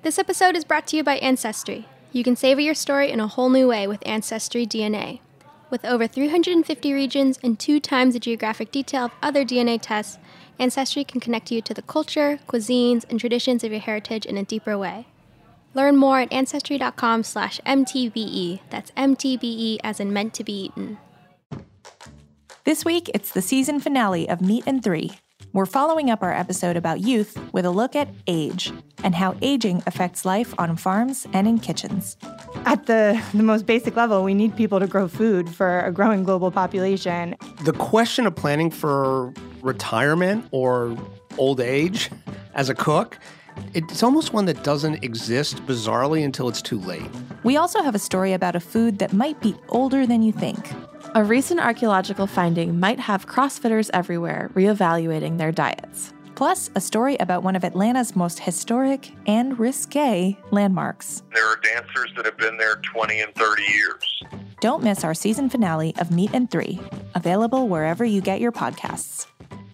This episode is brought to you by Ancestry. You can savor your story in a whole new way with Ancestry DNA. With over 350 regions and 2 times the geographic detail of other DNA tests, Ancestry can connect you to the culture, cuisines, and traditions of your heritage in a deeper way. Learn more at ancestry.com/MTBE. That's MTBE as in meant to be eaten. This week, it's the season finale of Meat and Three. We're following up our episode about youth with a look at age and how aging affects life on farms and in kitchens. At the most basic level, we need people to grow food for a growing global population. The question of planning for retirement or old age as a cook, it's almost one that doesn't exist bizarrely until it's too late. We also have a story about a food that might be older than you think. A recent archaeological finding might have CrossFitters everywhere reevaluating their diets. Plus, a story about one of Atlanta's most historic and risque landmarks. There are dancers that have been there 20 and 30 years. Don't miss our season finale of Meat and Three, available wherever you get your podcasts.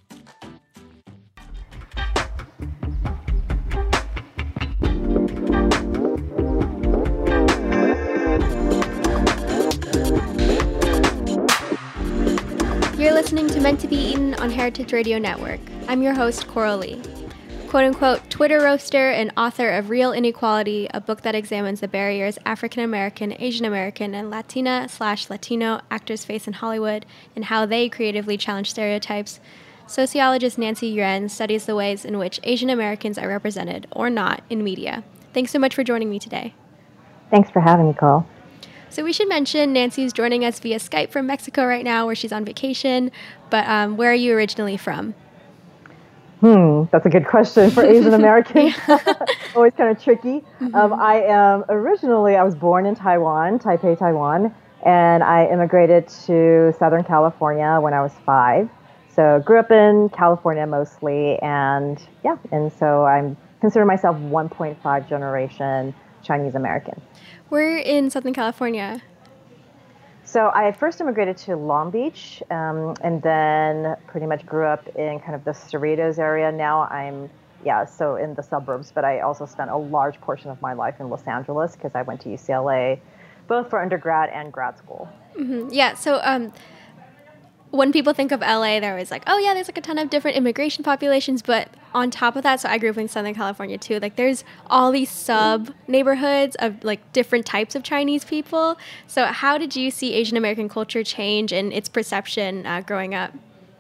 You're listening to Meant to be Eaten on Heritage Radio Network. I'm your host, Coral Lee. Quote-unquote Twitter roaster and author of Real Inequality, a book that examines the barriers African American, Asian American, and Latina/Latino actors face in Hollywood and how they creatively challenge stereotypes, sociologist Nancy Yuen studies the ways in which Asian Americans are represented, or not, in media. Thanks so much for joining me today. Thanks for having me, Cole. So we should mention Nancy's joining us via Skype from Mexico right now, where she's on vacation. But where are you originally from? That's a good question for Asian Americans. Always kind of tricky. Mm-hmm. I was born in Taiwan, Taipei, Taiwan, and I immigrated to Southern California when I was 5. So grew up in California mostly, and so I consider myself 1.5 generation Chinese American. We're in Southern California. So I first immigrated to Long Beach, and then pretty much grew up in kind of the Cerritos area. Now I'm, so in the suburbs, but I also spent a large portion of my life in Los Angeles because I went to UCLA, both for undergrad and grad school. Mm-hmm. Yeah, so when people think of LA, they're always like, oh yeah, there's like a ton of different immigration populations, but on top of that, so I grew up in Southern California too, like there's all these sub-neighborhoods of like different types of Chinese people. So how did you see Asian American culture change and its perception growing up?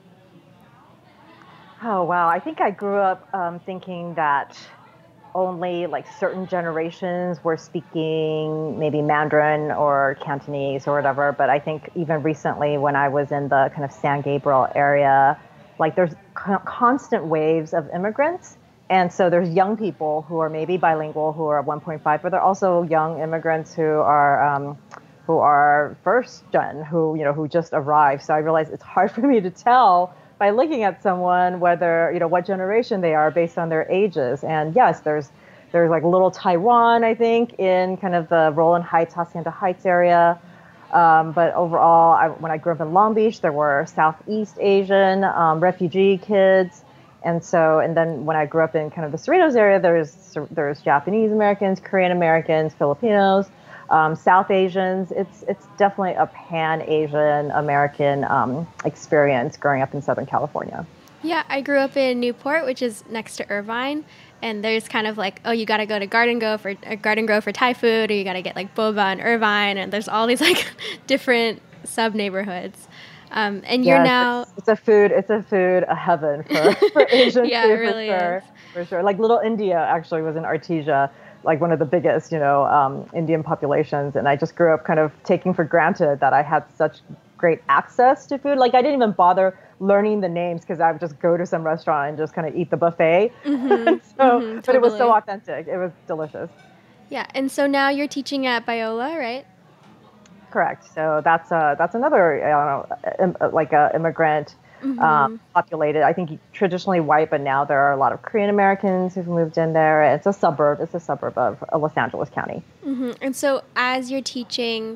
Oh, wow. I think I grew up thinking that only like certain generations were speaking maybe Mandarin or Cantonese or whatever. But I think even recently when I was in the kind of San Gabriel area, like there's constant waves of immigrants. And so there's young people who are maybe bilingual, who are 1.5, but there are also young immigrants who are first gen, who just arrived. So I realized it's hard for me to tell by looking at someone whether, what generation they are based on their ages. And yes, there's like little Taiwan, I think, in kind of the Roland Heights, Hacienda Heights area. But overall, when I grew up in Long Beach, there were Southeast Asian refugee kids. And then when I grew up in kind of the Cerritos area, there's Japanese Americans, Korean Americans, Filipinos, South Asians. It's definitely a pan-Asian American experience growing up in Southern California. Yeah, I grew up in Newport, which is next to Irvine, and there's kind of like, oh, you got to go to Garden Grove for Thai food, or you got to get like boba in Irvine, and there's all these like different sub-neighborhoods. And you're now... It's a food heaven for Asian yeah, food, it really is. For sure. Like Little India actually was in Artesia, like one of the biggest, Indian populations. And I just grew up kind of taking for granted that I had such great access to food. Like I didn't even bother learning the names because I would just go to some restaurant and just kind of eat the buffet. Mm-hmm. But it was so authentic. It was delicious. Yeah. And so now you're teaching at Biola, right? Correct. So that's another, like a immigrant populated. I think traditionally white, but now there are a lot of Korean Americans who've moved in there. It's a suburb. It's a suburb of Los Angeles County. Mm-hmm. And so as you're teaching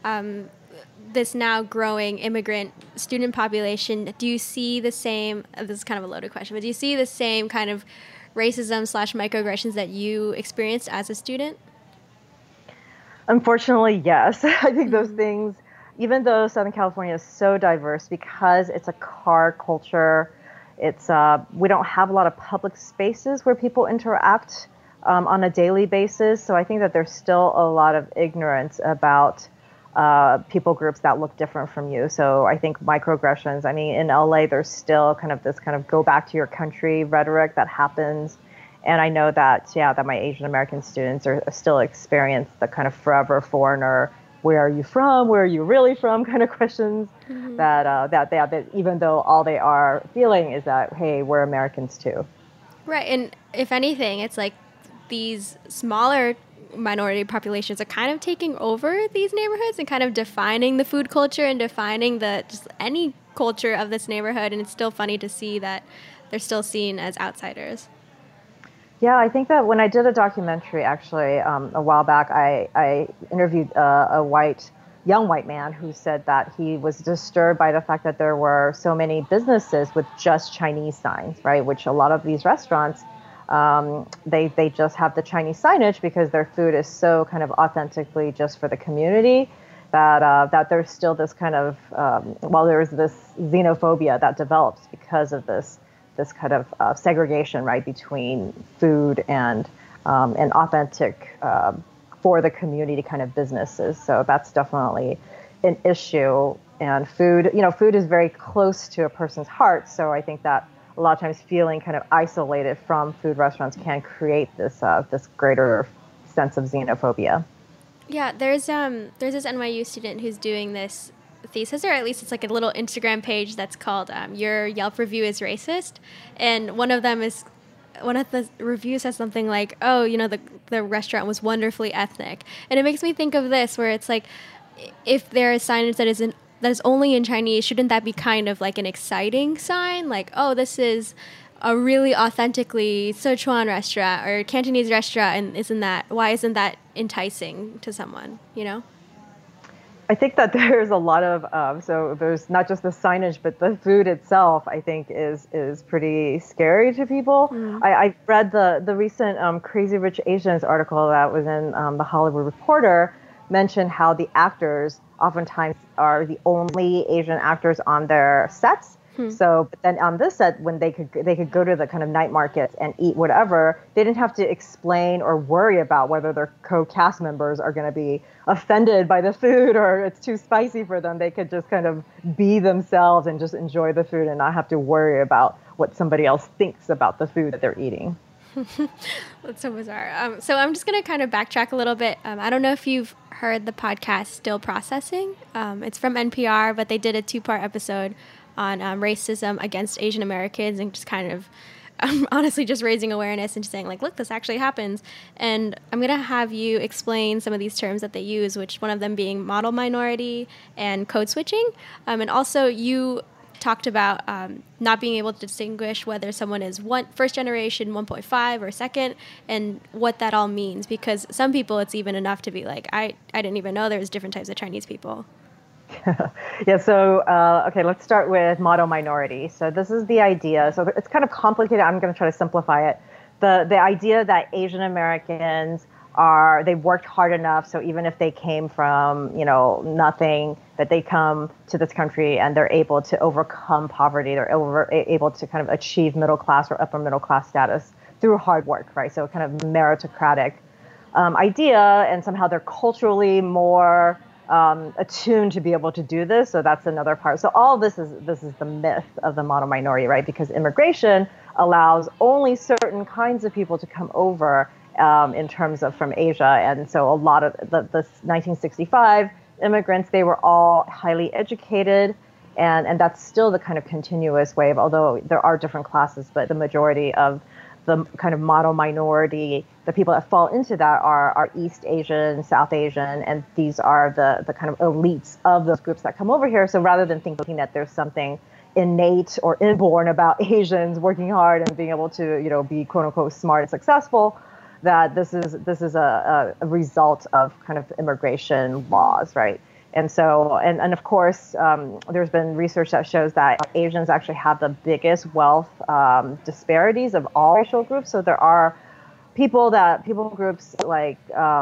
this now growing immigrant student population, do you see the same, this is kind of a loaded question, but do you see the same kind of racism / microaggressions that you experienced as a student? Unfortunately, yes. I think those things, even though Southern California is so diverse, because it's a car culture, we don't have a lot of public spaces where people interact on a daily basis. So I think that there's still a lot of ignorance about people groups that look different from you. So I think microaggressions, I mean, in LA, there's still kind of this kind of go back to your country rhetoric that happens. And I know that, that my Asian American students are still experience the kind of forever foreigner, where are you from? Where are you really from? Kind of questions that even though all they are feeling is that, hey, we're Americans too. Right. And if anything, it's like these smaller minority populations are kind of taking over these neighborhoods and kind of defining the food culture and defining just any culture of this neighborhood. And it's still funny to see that they're still seen as outsiders. Yeah, I think that when I did a documentary, actually, a while back, I interviewed a young white man who said that he was disturbed by the fact that there were so many businesses with just Chinese signs, right? Which a lot of these restaurants, they just have the Chinese signage because their food is so kind of authentically just for the community that there's still this kind of, there's this xenophobia that develops because of this kind of segregation, right, between food and authentic for the community kind of businesses. So that's definitely an issue. And food is very close to a person's heart. So I think that a lot of times feeling kind of isolated from food restaurants can create this greater sense of xenophobia. Yeah, there's this NYU student who's doing this thesis, or at least it's like a little Instagram page that's called Your Yelp Review is Racist. And one of the reviews says something like, oh, the restaurant was wonderfully ethnic. And it makes me think of this, where it's like, if there is signage that is only in Chinese, shouldn't that be kind of like an exciting sign? Like, oh, this is a really authentically Sichuan restaurant or Cantonese restaurant, and why isn't that enticing to someone, I think that there's a lot of, so there's not just the signage, but the food itself, I think, is pretty scary to people. I read the recent Crazy Rich Asians article that was in the Hollywood Reporter, mentioned how the actors oftentimes are the only Asian actors on their sets. So, but then on this set, when they could go to the kind of night markets and eat whatever, they didn't have to explain or worry about whether their co-cast members are going to be offended by the food or it's too spicy for them. They could just kind of be themselves and just enjoy the food and not have to worry about what somebody else thinks about the food that they're eating. That's so bizarre. So I'm just going to kind of backtrack a little bit. I don't know if you've heard the podcast Still Processing. It's from NPR, but they did a 2-part episode on racism against Asian Americans and just kind of honestly just raising awareness and just saying, like, look, this actually happens. And I'm going to have you explain some of these terms that they use, which one of them being model minority and code switching. And also you talked about not being able to distinguish whether someone is first generation, 1.5, or second, and what that all means. Because some people, it's even enough to be like, I didn't even know there was different types of Chinese people. Yeah, so, okay, let's start with model minority. So this is the idea. So it's kind of complicated. I'm going to try to simplify it. The idea that Asian Americans they've worked hard enough. So even if they came from, nothing, that they come to this country and they're able to overcome poverty. They're able to kind of achieve middle class or upper middle class status through hard work, right? So kind of meritocratic idea, and somehow they're culturally more attuned to be able to do this. So that's another part. So all this is the myth of the model minority, right? Because immigration allows only certain kinds of people to come over in terms of from Asia. And so a lot of the 1965 immigrants, they were all highly educated. And that's still the kind of continuous wave, although there are different classes, but the majority of the kind of model minority, the people that fall into that are East Asian, South Asian, and these are the kind of elites of those groups that come over here. So rather than thinking that there's something innate or inborn about Asians working hard and being able to, be quote unquote smart and successful, that this is a result of kind of immigration laws, right? And so, and of course, there's been research that shows that Asians actually have the biggest wealth disparities of all racial groups. So there are people groups like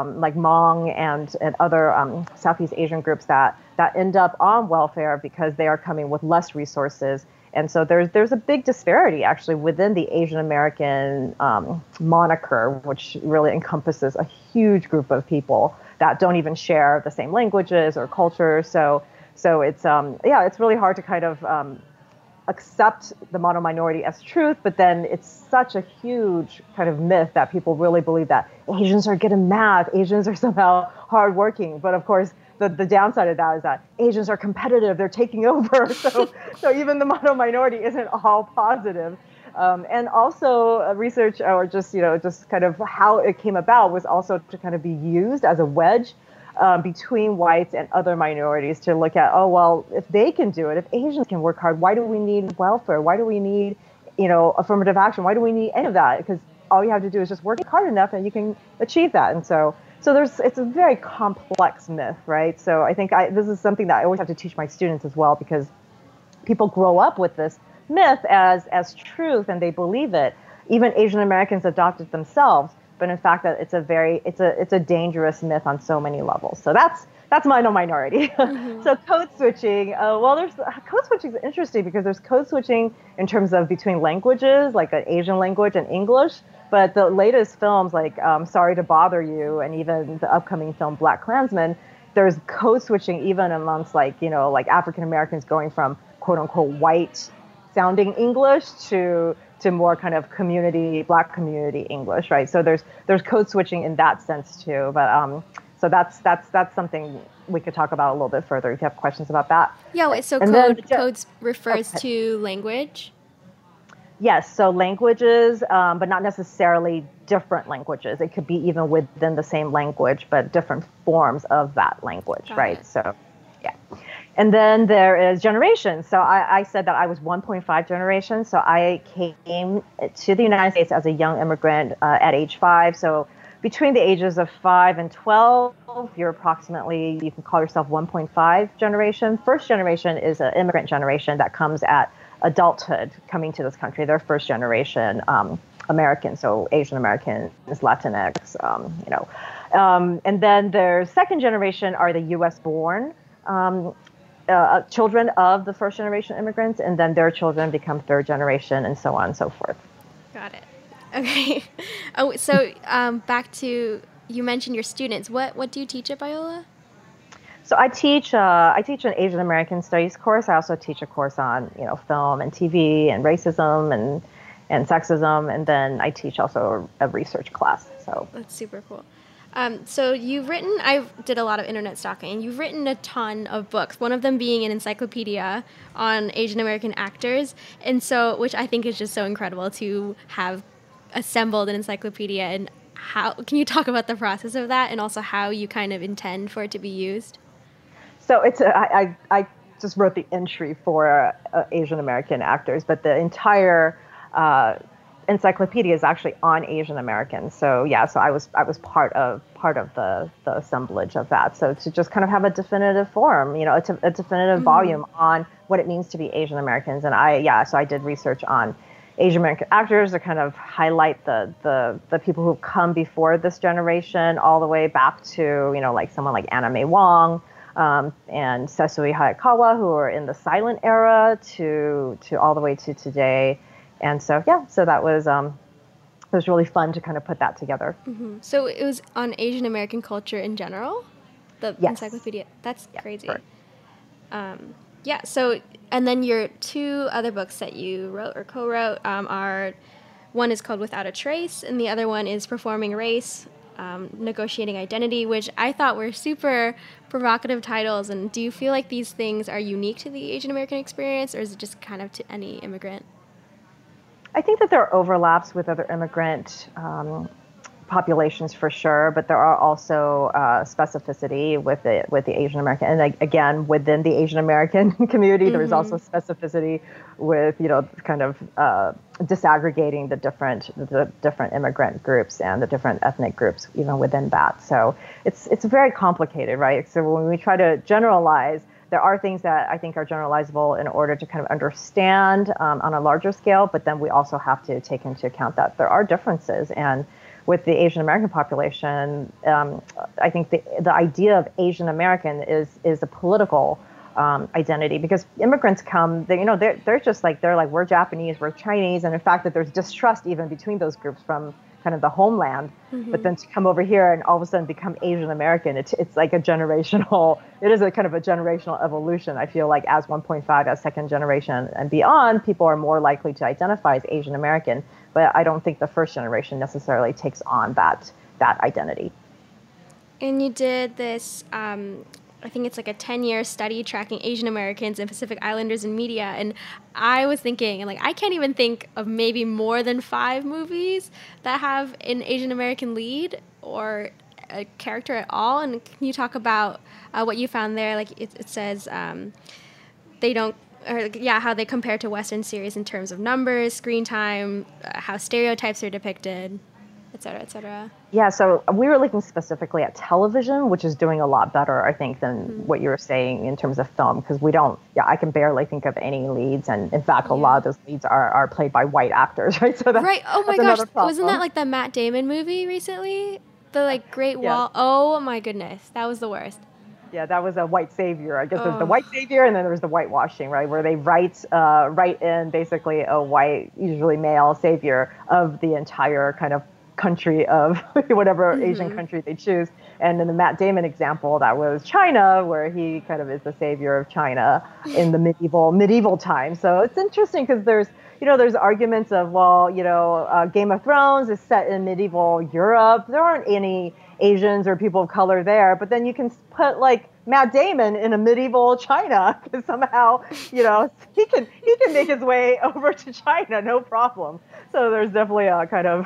Hmong and other Southeast Asian groups that end up on welfare because they are coming with less resources. And so there's a big disparity actually within the Asian American moniker, which really encompasses a huge group of people that don't even share the same languages or culture. So it's it's really hard to kind of accept the mono-minority as truth, but then it's such a huge kind of myth that people really believe that Asians are good at math, Asians are somehow hardworking. But of course, the downside of that is that Asians are competitive, they're taking over. So even the mono-minority isn't all positive. And also research, or just kind of how it came about, was also to kind of be used as a wedge between whites and other minorities to look at, oh, well, if they can do it, if Asians can work hard, why do we need welfare? Why do we need, affirmative action? Why do we need any of that? Because all you have to do is just work hard enough and you can achieve that. And so it's a very complex myth, right? So I think this is something that I always have to teach my students as well, because people grow up with this myth as truth and they believe it. Even Asian Americans adopt it themselves, but in fact that it's a dangerous myth on so many levels. So that's mono-minority. Mm-hmm. So code switching, code switching is interesting because there's code switching in terms of between languages, like an Asian language and English. But the latest films like Sorry to Bother You and even the upcoming film Black Klansman, there's code switching even amongst like African Americans going from quote unquote white sounding English to more kind of Black community English, right? So there's code switching in that sense too. But so that's something we could talk about a little bit further if you have questions about that. Yeah, wait, so codes refers to language? Yes, so languages, but not necessarily different languages. It could be even within the same language, but different forms of that language, right? So, yeah. And then there is generation. So I said that I was 1.5 generation. So I came to the United States as a young immigrant at age 5. So between the ages of 5 and 12, you can call yourself 1.5 generation. First generation is an immigrant generation that comes at adulthood coming to this country. They're first generation American, so Asian Americans, Latinx, and then their second generation are the U.S. born children of the first generation immigrants, and then their children become third generation, and so on and so forth. Got it. Okay. So back to, you mentioned your students. What do you teach at Biola? So I teach an Asian American Studies course. I also teach a course on film and TV and racism and sexism, and then I teach also a research class. So that's super cool. So I did a lot of internet stalking, and you've written a ton of books, one of them being an encyclopedia on Asian American actors, and so, which I think is just so incredible to have assembled an encyclopedia. And how can you talk about the process of that, and also how you kind of intend for it to be used? So I just wrote the entry for Asian American actors, but the entire encyclopedia is actually on Asian Americans. So yeah, so I was part of the assemblage of that. So to just kind of have a definitive form, a definitive volume on what it means to be Asian Americans. And so I did research on Asian American actors to kind of highlight the people who've come before this generation, all the way back to like someone like Anna May Wong. And Sesui Hayakawa, who are in the silent era, to all the way to today. And so, so that was it was really fun to kind of put that together. Mm-hmm. So it was on Asian American culture in general, the encyclopedia. That's crazy. Sure. So, and then your two other books that you wrote or co-wrote are, one is called Without a Trace, and the other one is Performing Race, Negotiating Identity, which I thought were super provocative titles. And do you feel like these things are unique to the Asian American experience, or is it just kind of to any immigrant? I think that there are overlaps with other immigrant populations for sure, but there are also specificity with the Asian American, and again within the Asian American community, there is also specificity with kind of disaggregating the different immigrant groups and the different ethnic groups within that. So it's very complicated, right? So when we try to generalize, there are things that I think are generalizable in order to kind of understand on a larger scale, but then we also have to take into account that there are differences. And with the Asian American population, I think the idea of Asian American is a political identity, because immigrants come, they're just like, we're Japanese, we're Chinese, and in fact that there's distrust even between those groups from kind of the homeland, but then to come over here and all of a sudden become Asian American, it's like it is a kind of a generational evolution. I feel like as 1.5, as second generation and beyond, people are more likely to identify as Asian American, but I don't think the first generation necessarily takes on that identity. And you did this, I think it's like a 10-year study tracking Asian Americans and Pacific Islanders in media. And I was thinking, and I can't even think of maybe more than 5 movies that have an Asian American lead or a character at all. And can you talk about what you found there? Like it says they don't, how they compare to Western series in terms of numbers, screen time, how stereotypes are depicted, et cetera, et cetera. Yeah, so we were looking specifically at television, which is doing a lot better, I think, than what you were saying in terms of film, because I can barely think of any leads. And in fact, a lot of those leads are played by white actors, right? So right. Oh my gosh. Wasn't that like the Matt Damon movie recently? The Great Wall. Oh my goodness. That was the worst. Yeah, that was a white savior. I guess there's the white savior, and then there was the whitewashing, right, where they write in basically a white, usually male savior of the entire kind of country of whatever Asian country they choose. And in the Matt Damon example, that was China, where he kind of is the savior of China in the medieval times. So it's interesting because there's arguments of, Game of Thrones is set in medieval Europe. There aren't any Asians or people of color there, but then you can put Matt Damon in a medieval China, because somehow, he can make his way over to China, no problem. So there's definitely a kind of,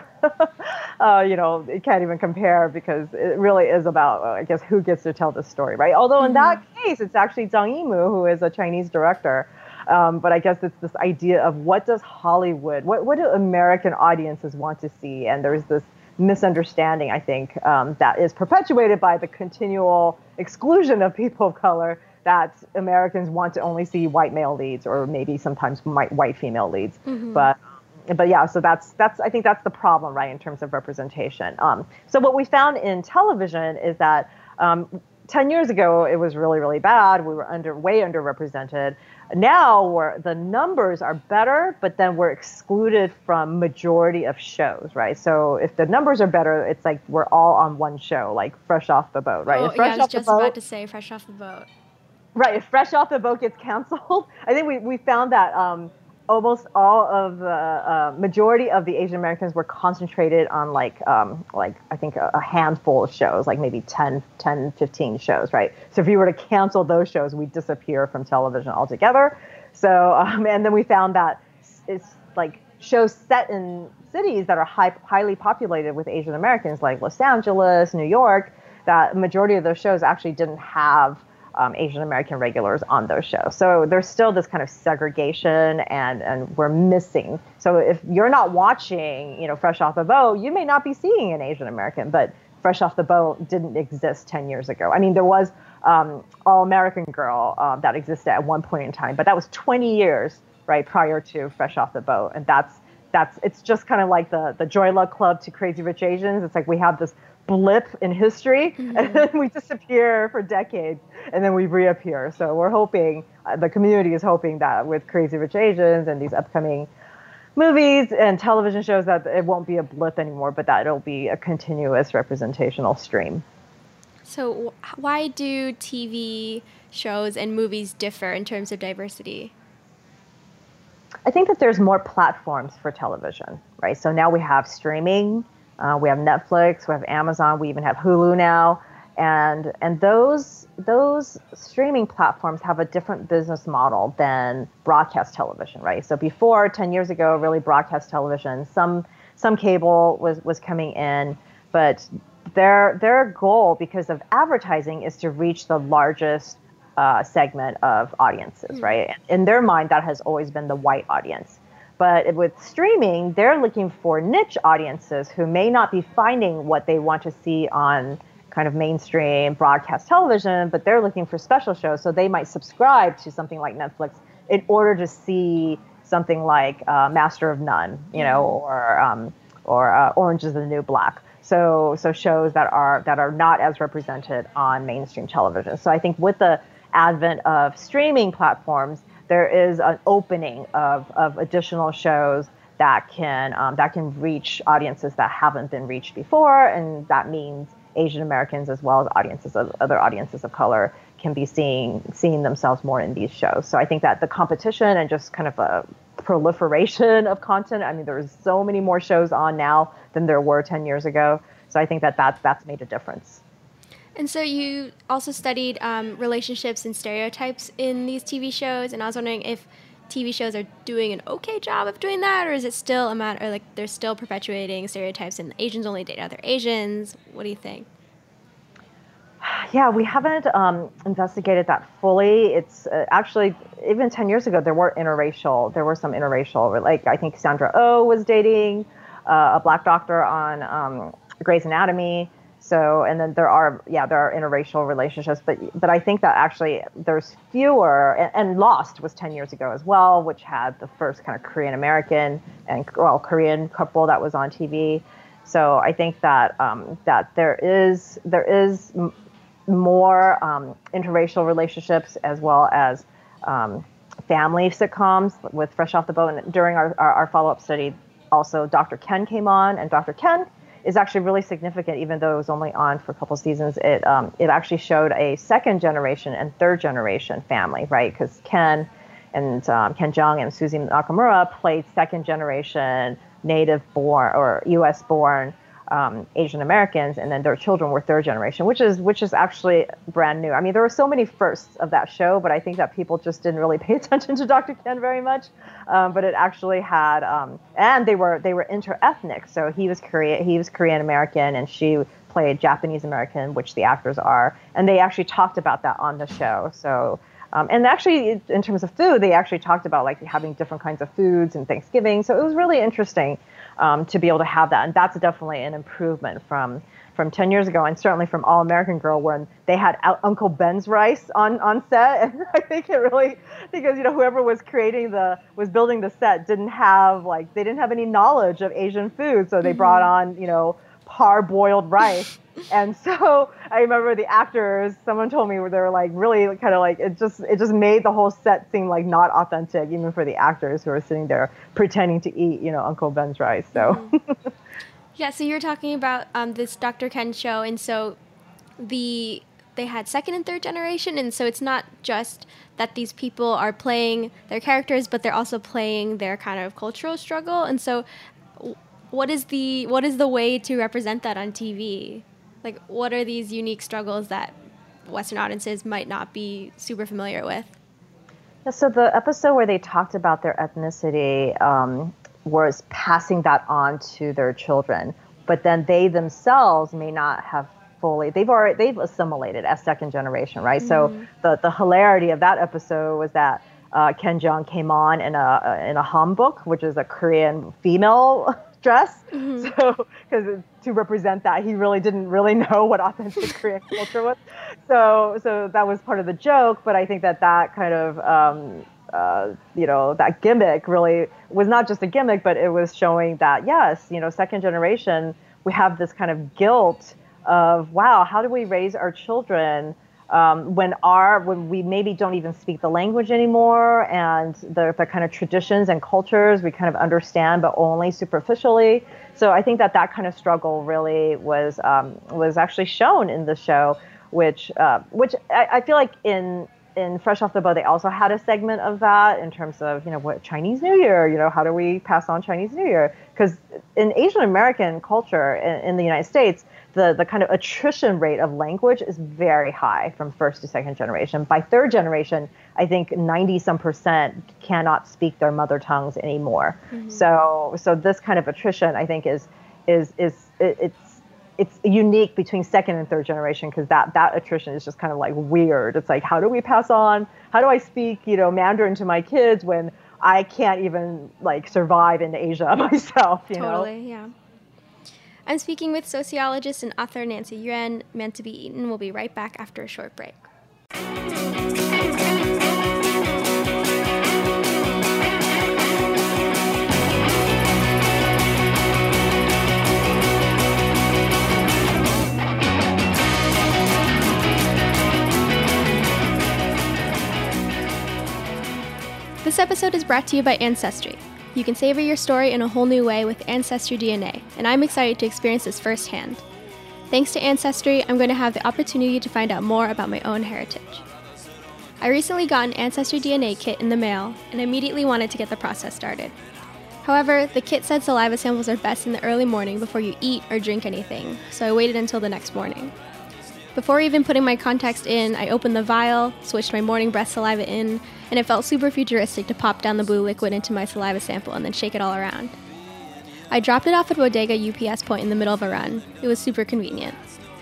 it can't even compare, because it really is about, I guess, who gets to tell the story, right? Although in that case, it's actually Zhang Yimou, who is a Chinese director. But I guess it's this idea of what does Hollywood, what do American audiences want to see? And there's this misunderstanding, I think, that is perpetuated by the continual exclusion of people of color, that Americans want to only see white male leads, or maybe sometimes white female leads. But yeah, so that's I think that's the problem, right, in terms of representation. So what we found in television is that 10 years ago, it was really, really bad. We were way underrepresented. Now the numbers are better, but then we're excluded from majority of shows, right? So if the numbers are better, it's like we're all on one show, like Fresh Off the Boat, right? Oh, I was just about to say Fresh Off the Boat. Right, if Fresh Off the Boat gets canceled, I think we found that almost all of the majority of the Asian Americans were concentrated on like I think a handful of shows, like maybe 10, 15 shows, right? So if you were to cancel those shows, we'd disappear from television altogether. So, and then we found that it's like shows set in cities that are highly populated with Asian Americans, like Los Angeles, New York, that majority of those shows actually didn't have Asian American regulars on those shows. So there's still this kind of segregation, and we're missing. So if you're not watching, Fresh Off the Boat, you may not be seeing an Asian American, but Fresh Off the Boat didn't exist 10 years ago. I mean, there was All American Girl that existed at one point in time, but that was 20 years, right, prior to Fresh Off the Boat. And it's just kind of like the Joy Luck Club to Crazy Rich Asians. It's like we have this blip in history, and then we disappear for decades, and then we reappear. So we're hoping, the community is hoping that with Crazy Rich Asians and these upcoming movies and television shows, that it won't be a blip anymore, but that it'll be a continuous representational stream. So why do TV shows and movies differ in terms of diversity? I think that there's more platforms for television, right? So now we have streaming, we have Netflix, we have Amazon, we even have Hulu now, and those streaming platforms have a different business model than broadcast television, right? So before, 10 years ago, really broadcast television, some cable was coming in, but their goal, because of advertising, is to reach the largest segment of audiences, right? In their mind, that has always been the white audience. But with streaming, they're looking for niche audiences who may not be finding what they want to see on kind of mainstream broadcast television, but they're looking for special shows. So they might subscribe to something like Netflix in order to see something like Master of None, or Orange is the New Black. So shows that are not as represented on mainstream television. So I think with the advent of streaming platforms, there is an opening of additional shows that can reach audiences that haven't been reached before, and that means Asian Americans as well as other audiences of color can be seeing themselves more in these shows. So I think that the competition and just kind of a proliferation of content. I mean, there's so many more shows on now than there were 10 years ago. So I think that's made a difference. And so you also studied relationships and stereotypes in these TV shows, and I was wondering if TV shows are doing an okay job of doing that, or is it still a matter, like they're still perpetuating stereotypes and Asians only date other Asians? What do you think? Yeah, we haven't investigated that fully. It's actually, even 10 years ago, there were some interracial, like I think Sandra Oh was dating a black doctor on Grey's Anatomy. So, and then there are interracial relationships, but I think that actually there's fewer, and Lost was 10 years ago as well, which had the first kind of Korean American and Korean couple that was on TV. So I think that that there is more interracial relationships as well as family sitcoms with Fresh Off the Boat. And during our follow-up study, also Dr. Ken came on, and Dr. Ken is actually really significant, even though it was only on for a couple seasons. It actually showed a second generation and third generation family, right? Because Ken and Ken Jeong and Suzy Nakamura played second generation native born or U.S. born Asian Americans, and then their children were third generation, which is actually brand new. I mean, there were so many firsts of that show, but I think that people just didn't really pay attention to Dr. Ken very much. But it actually had, and they were interethnic. So he was Korean American, and she played Japanese American, which the actors are, and they actually talked about that on the show. So. And actually, in terms of food, they actually talked about like having different kinds of foods and Thanksgiving. So it was really interesting to be able to have that. And that's definitely an improvement from 10 years ago, and certainly from All American Girl, when they had Uncle Ben's rice on set. And I think it really, because whoever was building the set didn't have any knowledge of Asian food, so they brought on parboiled rice. And so I remember the actors, someone told me, where they were like really kind of like, it just made the whole set seem like not authentic, even for the actors who were sitting there pretending to eat, Uncle Ben's rice. So. Yeah, so you were talking about this Dr. Ken show, and so they had second and third generation, and so it's not just that these people are playing their characters, but they're also playing their kind of cultural struggle. And so what is the way to represent that on TV? Like, what are these unique struggles that Western audiences might not be super familiar with? Yeah, so the episode where they talked about their ethnicity was passing that on to their children, but then they themselves may not have fully. They've assimilated as second generation, right? Mm-hmm. So the hilarity of that episode was that Ken Jeong came on in a hanbok, which is a Korean female dress. Mm-hmm. So, because to represent that, he really didn't know what authentic Korean culture was. So that was part of the joke. But I think that kind of, that gimmick really was not just a gimmick, but it was showing that, yes, second generation, we have this kind of guilt of, wow, how do we raise our children when we maybe don't even speak the language anymore, and the kind of traditions and cultures we kind of understand, but only superficially. So I think that kind of struggle really was actually shown in the show, which I feel like in Fresh Off the Boat, they also had a segment of that in terms of, what Chinese New Year, how do we pass on Chinese New Year? Because in Asian American culture in the United States, the kind of attrition rate of language is very high from first to second generation. By third generation, I think 90% cannot speak their mother tongues anymore. Mm-hmm. So this kind of attrition, I think, is it's unique between second and third generation because that attrition is just kind of like weird. It's like, how do we pass on? How do I speak, Mandarin to my kids when I can't even like survive in Asia myself, you know? Totally, yeah. I'm speaking with sociologist and author Nancy Yuan. Meant to be Eaten. We'll be right back after a short break. This episode is brought to you by Ancestry. You can savor your story in a whole new way with Ancestry DNA, and I'm excited to experience this firsthand. Thanks to Ancestry, I'm going to have the opportunity to find out more about my own heritage. I recently got an Ancestry DNA kit in the mail and immediately wanted to get the process started. However, the kit said saliva samples are best in the early morning before you eat or drink anything, so I waited until the next morning. Before even putting my context in, I opened the vial, switched my morning breath saliva in, and it felt super futuristic to pop down the blue liquid into my saliva sample and then shake it all around. I dropped it off at Bodega UPS point in the middle of a run. It was super convenient.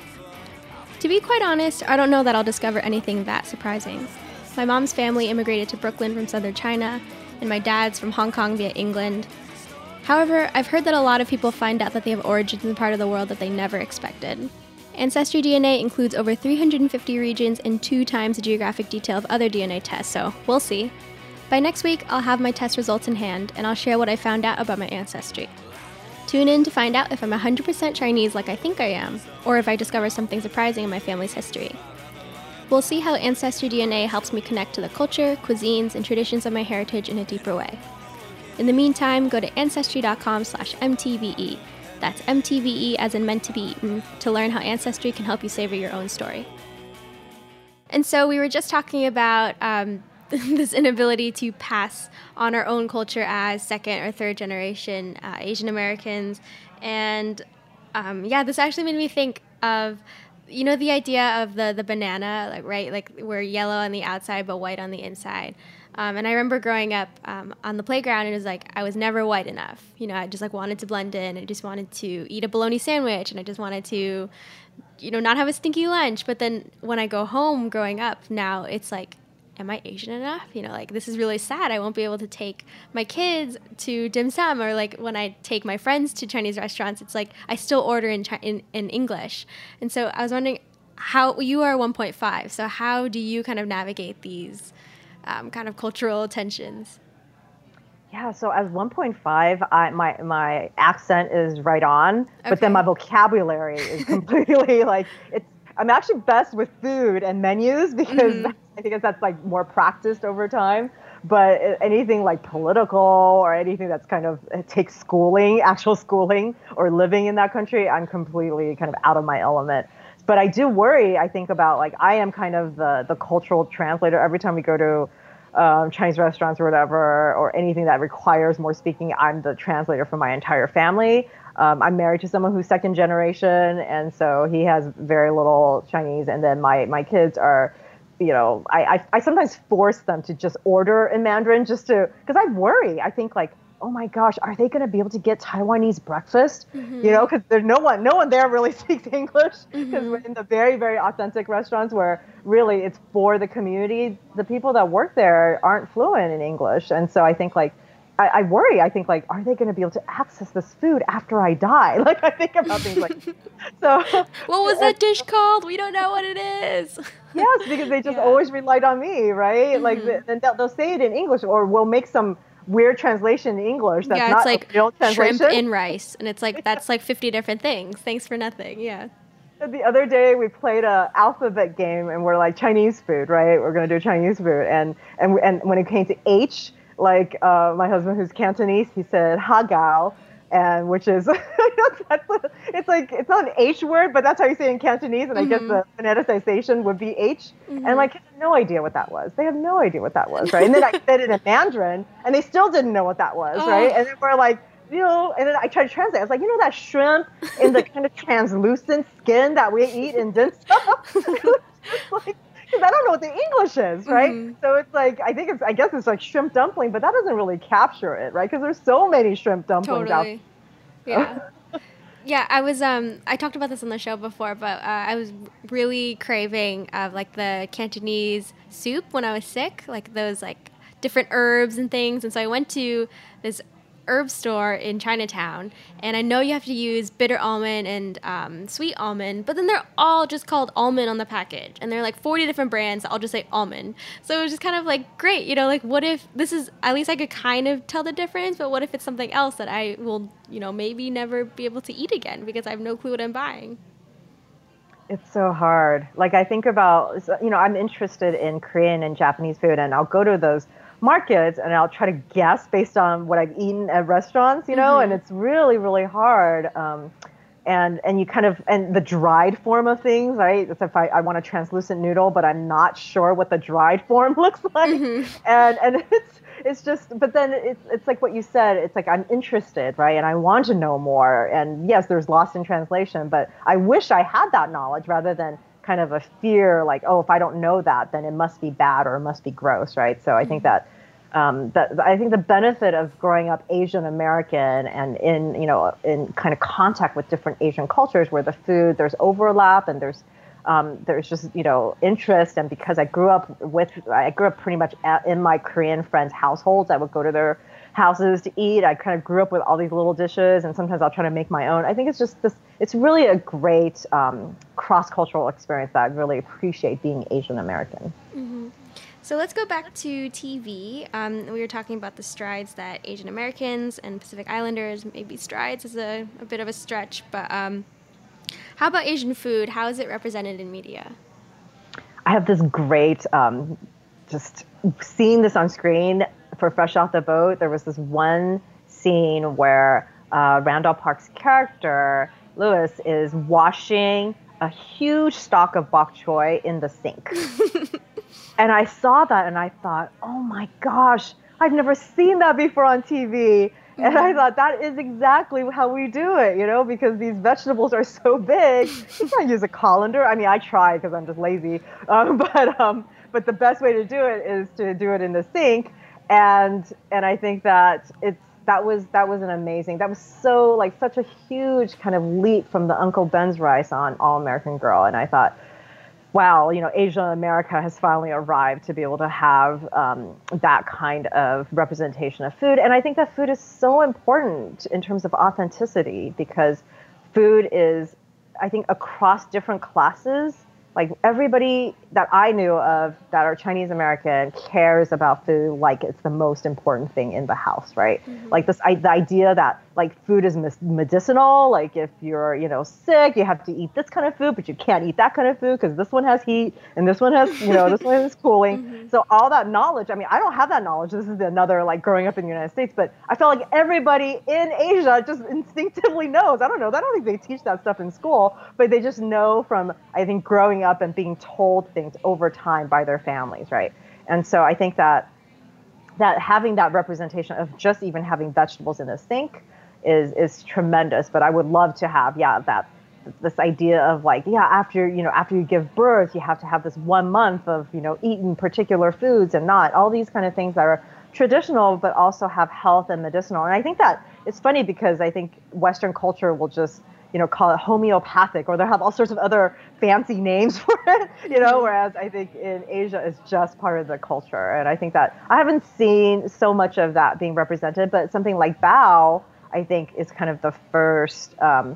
To be quite honest, I don't know that I'll discover anything that surprising. My mom's family immigrated to Brooklyn from southern China, and my dad's from Hong Kong via England. However, I've heard that a lot of people find out that they have origins in a part of the world that they never expected. Ancestry DNA includes over 350 regions and 2 times the geographic detail of other DNA tests, so we'll see. By next week, I'll have my test results in hand, and I'll share what I found out about my ancestry. Tune in to find out if I'm 100% Chinese like I think I am, or if I discover something surprising in my family's history. We'll see how Ancestry DNA helps me connect to the culture, cuisines, and traditions of my heritage in a deeper way. In the meantime, go to ancestry.com/MTBE. That's MTBE as in meant to be eaten, to learn how Ancestry can help you savor your own story. And so we were just talking about this inability to pass on our own culture as second or third generation Asian Americans. And this actually made me think of, the idea of the banana, like we're yellow on the outside but white on the inside. And I remember growing up on the playground, and it was like I was never white enough. I just wanted to blend in. I just wanted to eat a bologna sandwich, and I just wanted to, not have a stinky lunch. But then when I go home growing up now, it's like, am I Asian enough? This is really sad. I won't be able to take my kids to dim sum, or when I take my friends to Chinese restaurants, it's like I still order in English. And so I was wondering how you are 1.5. So how do you kind of navigate these kind of cultural tensions? Yeah, so as 1.5, my accent is right on, but then my vocabulary is completely I'm actually best with food and menus because I think that's more practiced over time. But anything like political or anything that's kind of takes schooling, actual schooling, or living in that country, I'm completely kind of out of my element. But I do worry, I think about I am kind of the cultural translator every time we go to Chinese restaurants or whatever, or anything that requires more speaking. I'm the translator for my entire family. I'm married to someone who's second generation, and so he has very little Chinese. And then my kids are, I sometimes force them to just order in Mandarin because I worry. I think oh my gosh, are they going to be able to get Taiwanese breakfast? Because there's no one there really speaks English. Because we're in the very, very authentic restaurants where really it's for the community. The people that work there aren't fluent in English. And so I think I worry. I think are they going to be able to access this food after I die? I think about things so. What was that dish called? We don't know what it is. Yes, because they just always relied on me, right? And they'll say it in English, or we'll make some weird translation in English that's not a real translation. Shrimp in rice, and it's that's 50 different things. Thanks for nothing. Yeah. The other day we played a alphabet game, and we're Chinese food, right? We're gonna do Chinese food, and when it came to H, my husband who's Cantonese, he said hagao, and which is it's not an H word, but that's how you say it in Cantonese, and I guess the phoneticization would be H. And my kids had no idea what that was. They have no idea what that was, right? And then I said it in Mandarin, and they still didn't know what that was, right? And then we're and then I tried to translate. I was like, that shrimp in the kind of translucent skin that we eat in dim sum. Because I don't know what the English is, right? So it's I guess it's shrimp dumpling, but that doesn't really capture it, right? Because there's so many shrimp dumplings out. Yeah. Yeah, I talked about this on the show before, but I was really craving like the Cantonese soup when I was sick, like those like different herbs and things. And so I went to this herb store in Chinatown, and I know you have to use bitter almond and sweet almond, but then they're all just called almond on the package, and there are like 40 different brands that all just say almond. So it was just kind of like, great, you know, like what if this is, at least I could kind of tell the difference, but what if it's something else that I will, you know, maybe never be able to eat again because I have no clue what I'm buying. It's so hard. Like I think about, you know, I'm interested in Korean and Japanese food, and I'll go to those markets and I'll try to guess based on what I've eaten at restaurants, you know, and it's really, really hard. And you kind of, and the dried form of things, right? It's if I want a translucent noodle, but I'm not sure what the dried form looks like. And it's just, but then it's like what you said, it's like I'm interested, right? And I want to know more. And yes, there's lost in translation, but I wish I had that knowledge rather than kind of a fear like, oh, if I don't know that, then it must be bad or it must be gross, right? So I think that I think the benefit of growing up Asian American and in kind of contact with different Asian cultures where the food, there's overlap and there's just, you know, interest. And because I grew up pretty much in my Korean friends' households, I would go to their houses to eat. I kind of grew up with all these little dishes, and sometimes I'll try to make my own. I think it's just it's really a great cross-cultural experience that I really appreciate being Asian American. Mm-hmm. So let's go back to TV. We were talking about the strides that Asian Americans and Pacific Islanders, maybe strides is a bit of a stretch, but how about Asian food? How is it represented in media? I have this great, just seeing this on screen for Fresh Off the Boat, there was this one scene where Randall Park's character, Lewis, is washing a huge stock of bok choy in the sink. And I saw that and I thought, oh my gosh, I've never seen that before on TV. And I thought that is exactly how we do it, you know, because these vegetables are so big. You can't use a colander. I mean, I try because I'm just lazy. But the best way to do it is to do it in the sink. And I think that that was an amazing, that was so like such a huge kind of leap from the Uncle Ben's rice on All American Girl. And I thought, wow, you know, Asia America has finally arrived to be able to have that kind of representation of food. And I think that food is so important in terms of authenticity because food is, I think, across different classes. Like everybody that I knew of that are Chinese American cares about food like it's the most important thing in the house, right? Mm-hmm. Like the idea that like food is medicinal. Like if you're, you know, sick, you have to eat this kind of food, but you can't eat that kind of food because this one has heat and this one has, you know, this one is cooling. Mm-hmm. So all that knowledge, I mean, I don't have that knowledge. This is another like growing up in the United States, but I felt like everybody in Asia just instinctively knows. I don't know. I don't think they teach that stuff in school, but they just know from, I think, growing up and being told things over time by their families, right? And so I think that having that representation of just even having vegetables in a sink is tremendous. But I would love to have, this idea of like, after you give birth, you have to have this 1 month of, you know, eating particular foods and not all these kind of things that are traditional, but also have health and medicinal. And I think that it's funny because I think Western culture will just, you know, call it homeopathic, or they'll have all sorts of other fancy names for it, you know, whereas I think in Asia it's just part of the culture. And I think that I haven't seen so much of that being represented, but something like Bao, I think, is kind of the first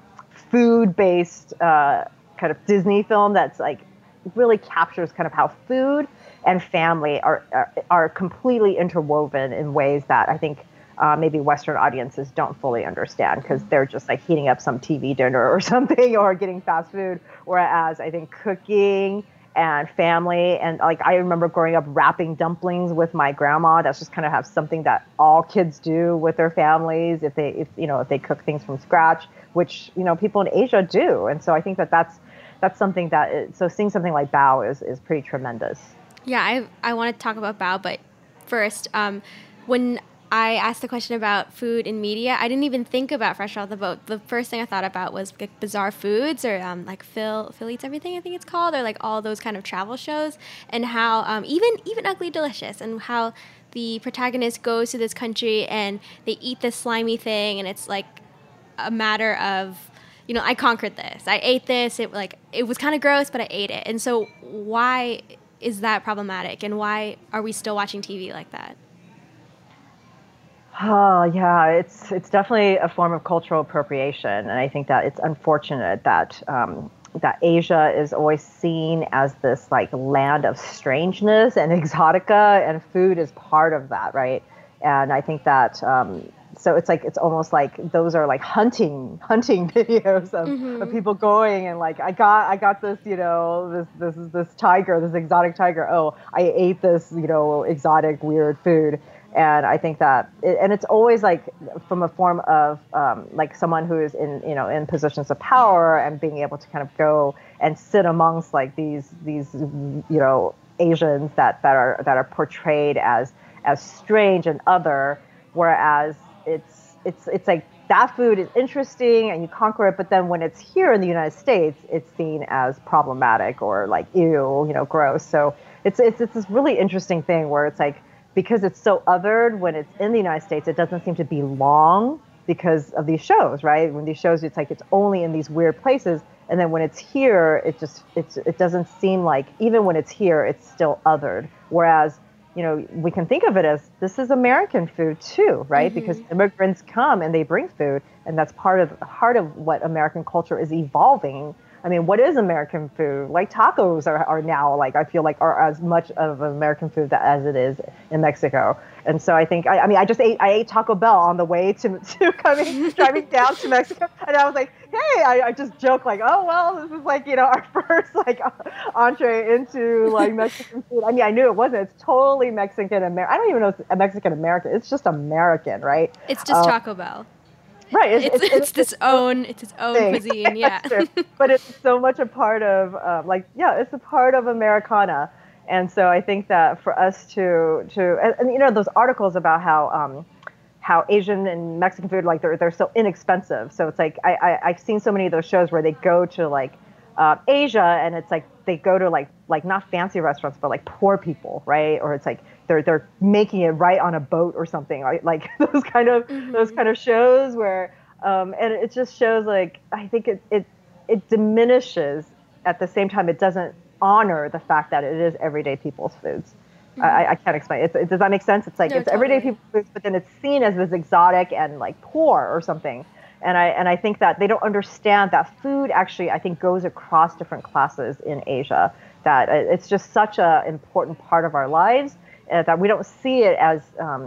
food-based kind of Disney film that's like really captures kind of how food and family are completely interwoven in ways that I think maybe Western audiences don't fully understand because they're just like heating up some TV dinner or something or getting fast food. Whereas I think cooking and family, and like I remember growing up wrapping dumplings with my grandma. That's just kind of have something that all kids do with their families if they cook things from scratch, which, you know, people in Asia do. And so I think that's something so seeing something like Bao is pretty tremendous. Yeah, I want to talk about Bao, but first, when I asked the question about food in media, I didn't even think about Fresh Off the Boat. The first thing I thought about was like Bizarre Foods or like Phil Eats Everything, I think it's called, or like all those kind of travel shows, and how even Ugly Delicious, and how the protagonist goes to this country and they eat this slimy thing, and it's like a matter of I conquered this. I ate this. It was kind of gross, but I ate it. And so why is that problematic? And why are we still watching TV like that? Oh, yeah, it's definitely a form of cultural appropriation. And I think that it's unfortunate that that Asia is always seen as this like land of strangeness and exotica, and food is part of that, right? And I think that so it's almost like those are like hunting videos of people going and like I got this this tiger, this exotic tiger. Oh, I ate this exotic weird food. And I think that, it's always like from a form of like someone who is in positions of power and being able to kind of go and sit amongst like these Asians that are portrayed as strange and other, whereas it's like that food is interesting and you conquer it, but then when it's here in the United States, it's seen as problematic or like ew, gross. So it's this really interesting thing where it's like, because it's so othered when it's in the United States, it doesn't seem to belong because of these shows, right? When these shows, it's like it's only in these weird places, and then when it's here, it doesn't seem like, even when it's here, it's still othered. Whereas, we can think of it as this is American food too, right? Because immigrants come and they bring food, and that's part of what American culture is evolving. I mean, what is American food? Like tacos are now, like, I feel like are as much of American food as it is in Mexico. And so I think, I ate Taco Bell on the way to driving down to Mexico. And I was like, hey, I just joked like, oh, well, this is like, our first like entree into like Mexican food. I mean, I knew it wasn't. It's totally Mexican American. I don't even know if it's Mexican American. It's just American, right? It's just Taco Bell. Right. It's its own cuisine. Yeah. But it's so much a part of it's a part of Americana. And so I think that for us to those articles about how Asian and Mexican food, like they're so inexpensive. So it's like I've seen so many of those shows where they go to like Asia, and it's like they go to like not fancy restaurants, but like poor people, right? Or it's like they're making it right on a boat or something, like those kind of shows where and it just shows like, I think it diminishes, at the same time it doesn't honor the fact that it is everyday people's foods. I can't explain it. Does that make sense? It's like it's totally everyday people's foods, but then it's seen as this exotic and like poor or something. And I think that they don't understand that food actually, I think, goes across different classes in Asia, that it's just such an important part of our lives that we don't see it as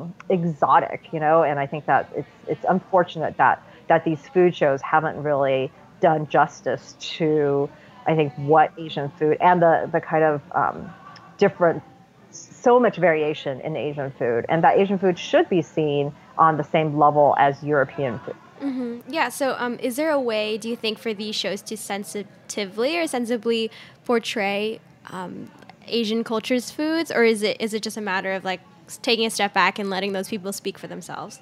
exotic, and I think that it's unfortunate that these food shows haven't really done justice to, I think, what Asian food and the kind of different, so much variation in Asian food, and that Asian food should be seen on the same level as European food. Yeah. So, is there a way, do you think, for these shows to sensitively or sensibly portray Asian culture's foods, or is it just a matter of like taking a step back and letting those people speak for themselves?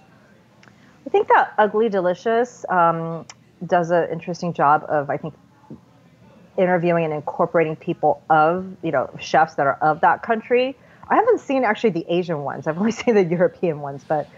I think that Ugly Delicious does an interesting job of, I think, interviewing and incorporating people of, chefs that are of that country. I haven't seen actually the Asian ones. I've only seen the European ones, but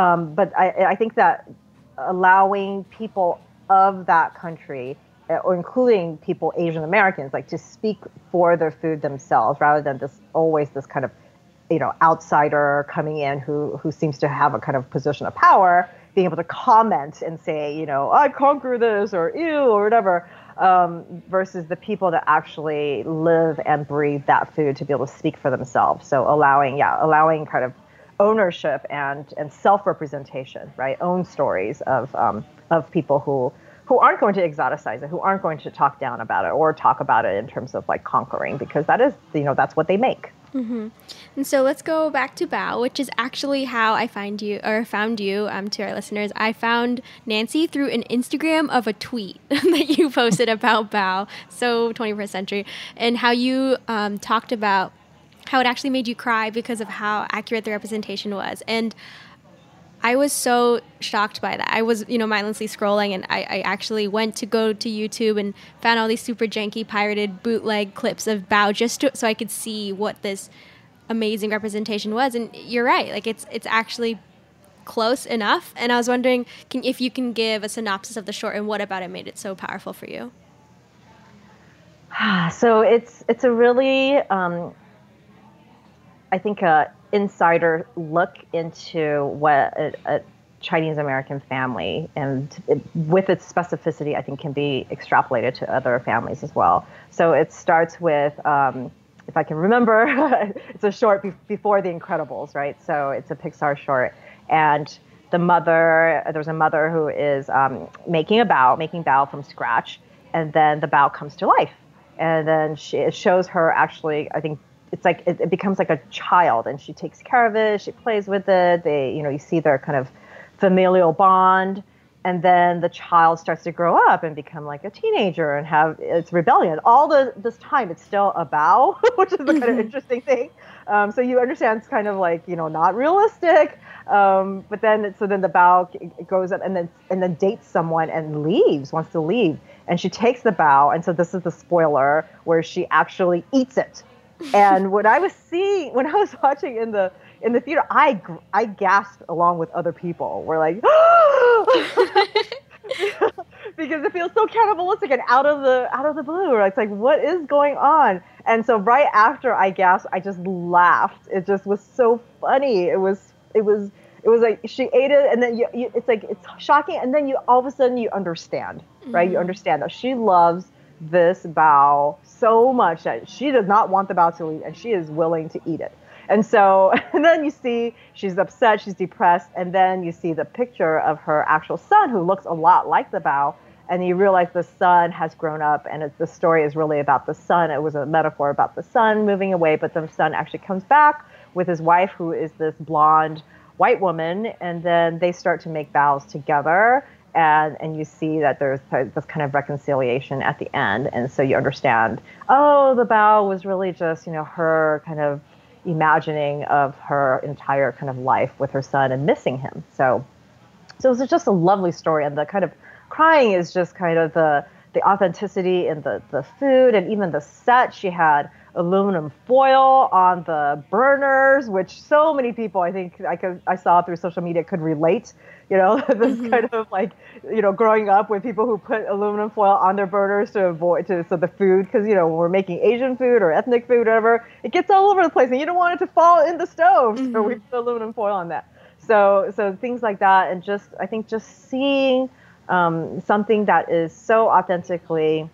I think that allowing people of that country, or including people, Asian Americans, like to speak for their food themselves, rather than always this kind of, outsider coming in who seems to have a kind of position of power, being able to comment and say, I conquer this, or ew, or whatever, versus the people that actually live and breathe that food to be able to speak for themselves. So allowing kind of ownership and self-representation, right? Own stories of people who aren't going to exoticize it, who aren't going to talk down about it or talk about it in terms of like conquering, because that is, that's what they make. And so let's go back to Bao, which is actually how I found you to our listeners. I found Nancy through an Instagram of a tweet that you posted about Bao, so 21st century, and how you talked about how it actually made you cry because of how accurate the representation was. And I was so shocked by that. I was, mindlessly scrolling, and I actually went to go to YouTube and found all these super janky pirated bootleg clips of Bao just so I could see what this amazing representation was. And you're right, like it's actually close enough. And I was wondering if you can give a synopsis of the short and what about it made it so powerful for you. So it's a really, I think, a insider look into what a Chinese American family, and with its specificity, I think can be extrapolated to other families as well. So it starts with, if I can remember, it's a short before The Incredibles, right? So it's a Pixar short, and there's a mother who is making bao from scratch, and then the bao comes to life, and then it shows her actually, I think. It's like it becomes like a child, and she takes care of it. She plays with it. You see their kind of familial bond, and then the child starts to grow up and become like a teenager and have its rebellion. All this time, it's still a bao, which is a kind of interesting thing. So you understand it's kind of like not realistic. But then the bao goes up and then dates someone and wants to leave, and she takes the bao, and so this is the spoiler where she actually eats it. And when I was watching in the theater, I gasped along with other people. We're like, because it feels so cannibalistic and out of the blue. It's like, what is going on? And so right after I gasped, I just laughed. It just was so funny. It was like she ate it, and then it's like it's shocking, and then all of a sudden you understand, right? You understand that she loves this bao so much that she does not want the bao to leave, and she is willing to eat it. And so, and then you see she's upset, she's depressed, and then you see the picture of her actual son who looks a lot like the bao, and you realize the son has grown up, and the story is really about the son. It was a metaphor about the son moving away, but the son actually comes back with his wife, who is this blonde white woman, and then they start to make baos together. And you see that there's this kind of reconciliation at the end. And so you understand, the bao was really just, her kind of imagining of her entire kind of life with her son and missing him. So it's just a lovely story. And the kind of crying is just kind of the authenticity in the food and even the set. She had aluminum foil on the burners, which so many people, I think I saw through social media, could relate. This kind of like, growing up with people who put aluminum foil on their burners so the food, because, when we're making Asian food or ethnic food, whatever, it gets all over the place and you don't want it to fall in the stove. So we put aluminum foil on that. So things like that. And I think just seeing something that is so authentically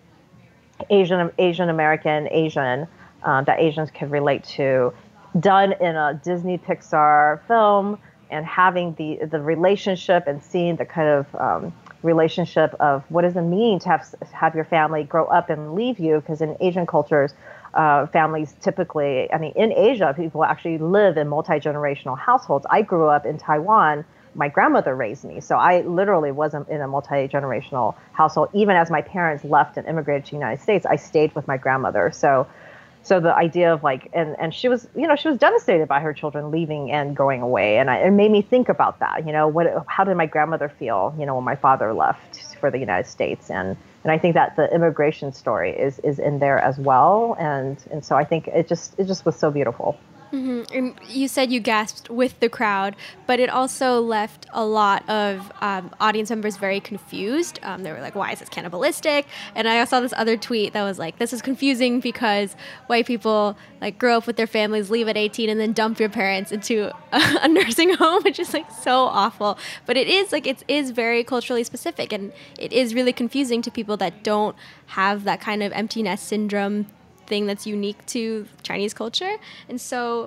Asian American, that Asians can relate to, done in a Disney Pixar film, and having the relationship and seeing the kind of relationship of what does it mean to have your family grow up and leave you? Because in Asian cultures, families typically, in Asia, people actually live in multi-generational households. I grew up in Taiwan. My grandmother raised me. So I literally wasn't in a multi-generational household. Even as my parents left and immigrated to the United States, I stayed with my grandmother. So the idea of like, and she was, she was devastated by her children leaving and going away. And it made me think about that, how did my grandmother feel, when my father left for the United States? And I think that the immigration story is in there as well. And so I think it just was so beautiful. Mm-hmm. And you said you gasped with the crowd, but it also left a lot of audience members very confused. They were like, why is this cannibalistic? And I saw this other tweet that was like, this is confusing because white people like grow up with their families, leave at 18, and then dump your parents into a nursing home, which is like so awful. But it is very culturally specific, and it is really confusing to people that don't have that kind of empty nest syndrome thing that's unique to Chinese culture. And so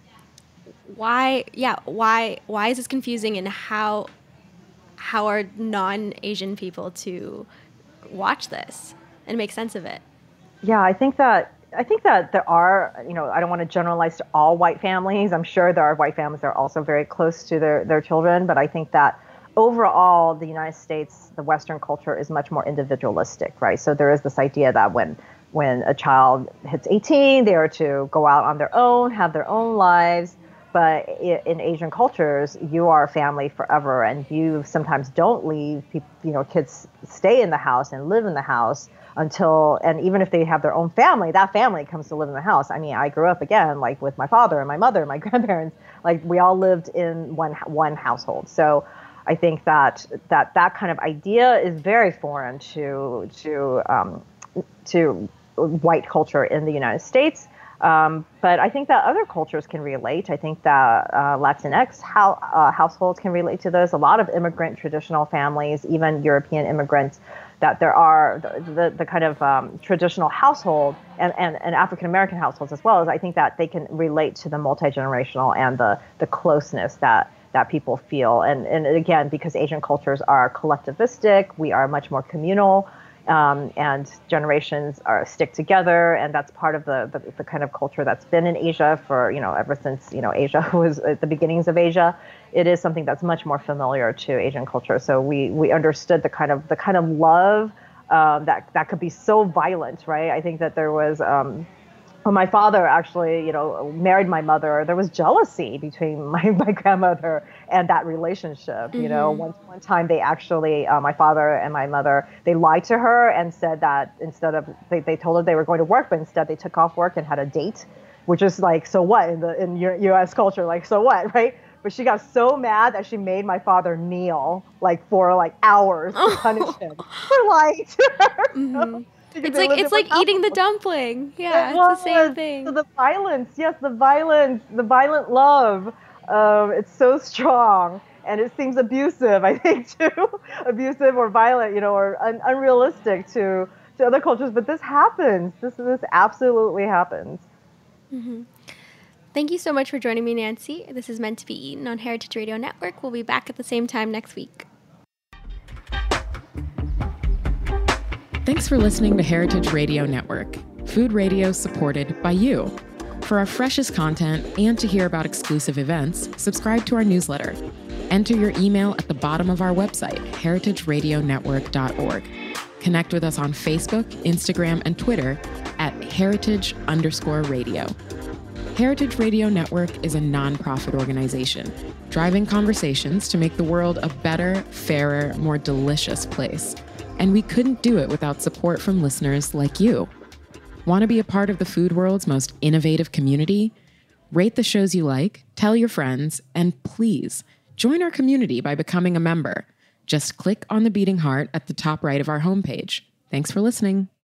why is this confusing, and how are non-Asian people to watch this and make sense of it? Yeah, I think that there are, I don't want to generalize to all white families. I'm sure there are white families that are also very close to their children, but I think that overall the United States, the Western culture is much more individualistic, right? So there is this idea that when a child hits 18, they are to go out on their own, have their own lives. But in Asian cultures, you are a family forever, and you sometimes don't leave. Kids stay in the house and live in the house. and even if they have their own family, that family comes to live in the house. I mean, I grew up again, like with my father and my mother, my grandparents, like we all lived in one household. So I think that kind of idea is very foreign to white culture in the United States. But I think that other cultures can relate. I think that Latinx households can relate to this. A lot of immigrant traditional families, even European immigrants, that there are the kind of traditional household and African American households as well, as I think that they can relate to the multi-generational and the closeness that people feel. And again, because Asian cultures are collectivistic, we are much more communal. And generations stick together, and that's part of the kind of culture that's been in Asia for, ever since, Asia was at the beginnings of Asia. It is something that's much more familiar to Asian culture. So we understood the kind of love that could be so violent, right? I think that there was when my father actually, married my mother, there was jealousy between my grandmother and that relationship. One time they actually, my father and my mother, they lied to her and said that instead of, they told her they were going to work, but instead they took off work and had a date, which is like, so what in U.S. culture, like, so what, right? But she got so mad that she made my father kneel for hours to punish him for lying to her. Mm-hmm. It's like eating the dumpling. Yeah, it's the same thing. So the violence, the violent love, it's so strong, and it seems abusive, I think, too. Abusive or violent, or unrealistic to other cultures. But this happens. This absolutely happens. Mm-hmm. Thank you so much for joining me, Nancy. This is Meant to Be Eaten on Heritage Radio Network. We'll be back at the same time next week. Thanks for listening to Heritage Radio Network, food radio supported by you. For our freshest content and to hear about exclusive events, subscribe to our newsletter. Enter your email at the bottom of our website, heritageradionetwork.org. Connect with us on Facebook, Instagram, and Twitter at heritage_radio. Heritage Radio Network is a nonprofit organization, driving conversations to make the world a better, fairer, more delicious place. And we couldn't do it without support from listeners like you. Want to be a part of the food world's most innovative community? Rate the shows you like, tell your friends, and please join our community by becoming a member. Just click on the beating heart at the top right of our homepage. Thanks for listening.